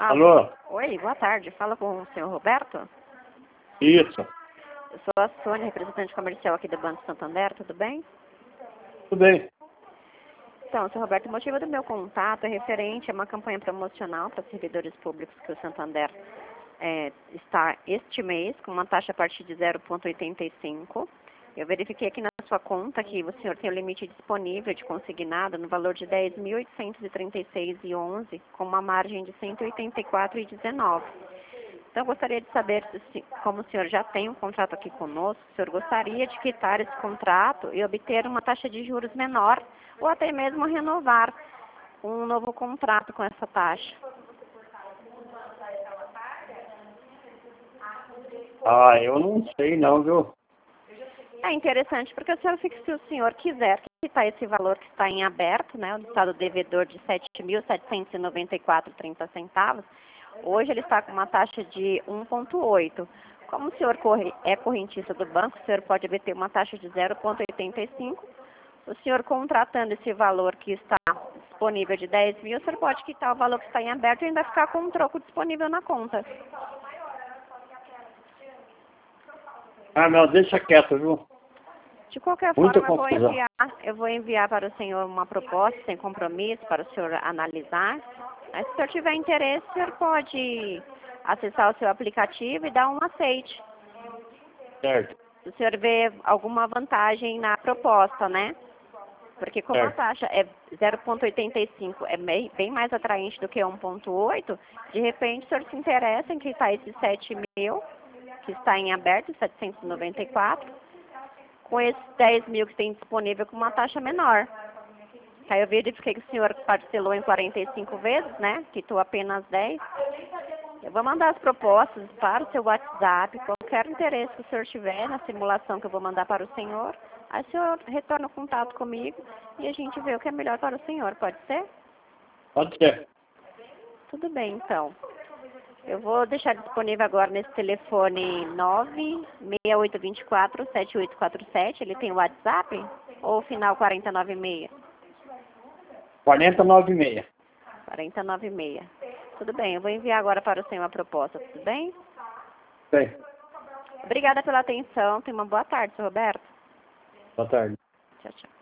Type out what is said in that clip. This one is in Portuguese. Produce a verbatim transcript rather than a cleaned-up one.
Ah, Alô? oi, boa tarde. Fala com o senhor Roberto? Isso. Eu sou a Sônia, representante comercial aqui do Banco Santander, tudo bem? Tudo bem. Então, senhor Roberto, o motivo do meu contato é referente a uma campanha promocional para servidores públicos que o Santander é, está este mês com uma taxa a partir de zero vírgula oitenta e cinco. Eu verifiquei aqui na sua conta que o senhor tem o limite disponível de consignado no valor de dez mil oitocentos e trinta e seis reais e onze centavos, com uma margem de cento e oitenta e quatro reais e dezenove centavos. Então, eu gostaria de saber, se, como o senhor já tem um contrato aqui conosco, o senhor gostaria de quitar esse contrato e obter uma taxa de juros menor, ou até mesmo renovar um novo contrato com essa taxa. Ah, eu não sei não, viu? É interessante, porque o senhor, se o senhor quiser quitar esse valor que está em aberto, né, o estado devedor de sete mil setecentos e noventa e quatro reais e trinta centavos, hoje ele está com uma taxa de um vírgula oito. Como o senhor é correntista do banco, o senhor pode obter uma taxa de zero vírgula oitenta e cinco. O senhor contratando esse valor que está disponível de dez mil, o senhor pode quitar o valor que está em aberto e ainda ficar com um troco disponível na conta. Ah, não, deixa quieto, viu? De qualquer Muita forma, eu vou confusão. enviar, eu vou enviar para o senhor uma proposta sem compromisso para o senhor analisar. Mas se o senhor tiver interesse, o senhor pode acessar o seu aplicativo e dar um aceite. Certo. Se o senhor vê alguma vantagem na proposta, né? Porque como a Certo. taxa é zero vírgula oitenta e cinco, é bem, bem mais atraente do que um vírgula oito, de repente o senhor se interessa em quitar esses sete mil, que está em aberto, setecentos e noventa e quatro, com esses dez mil que tem disponível com uma taxa menor. Aí eu verifiquei que o senhor parcelou em quarenta e cinco vezes, né? Quitou apenas dez. Eu vou mandar as propostas para o seu WhatsApp. Qualquer interesse que o senhor tiver na simulação que eu vou mandar para o senhor, aí o senhor retorna o contato comigo e a gente vê o que é melhor para o senhor. Pode ser? Pode ser. Tudo bem, então. Eu vou deixar disponível agora nesse telefone nove seis oito dois quatro, sete oito quatro sete. Ele tem o WhatsApp? Ou final quarenta e nove e seis? quarenta e nove e meia. quarenta e nove e seis. Tudo bem, eu vou enviar agora para o senhor a proposta, tudo bem? Bem, Obrigada pela atenção. Tenha uma boa tarde, senhor Roberto. boa tarde. Tchau, tchau.